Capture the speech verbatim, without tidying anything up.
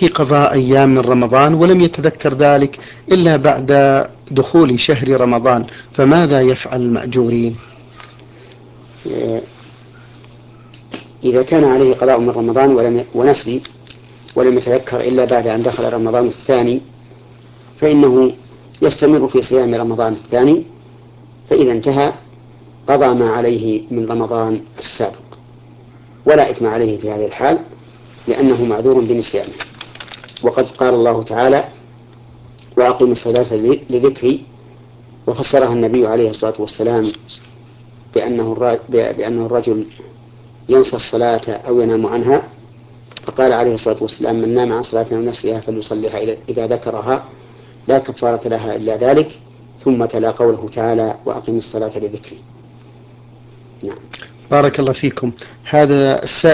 عليه قضاء أيام من رمضان ولم يتذكر ذلك إلا بعد دخول شهر رمضان، فماذا يفعل المأجورين؟ إذا كان عليه قضاء من رمضان ولم ونسي ولم يتذكر إلا بعد أن دخل رمضان الثاني، فإنه يستمر في صيام رمضان الثاني، فإذا انتهى قضى ما عليه من رمضان السابق، ولا إثم عليه في هذه الحال لأنه معذور بنسيانه. وقد قال الله تعالى: وأقم الصلاة لذكري، وفسرها النبي عليه الصلاة والسلام بأنه بأنه الرجل ينسى الصلاة أو ينام عنها، فقال عليه الصلاة والسلام: من نام عن صلاة أو نسيها فليصليها إذا ذكرها لا كفارة لها إلا ذلك. ثم تلا قوله تعالى: وأقم الصلاة لذكري. نعم. بارك الله فيكم. هذا السائل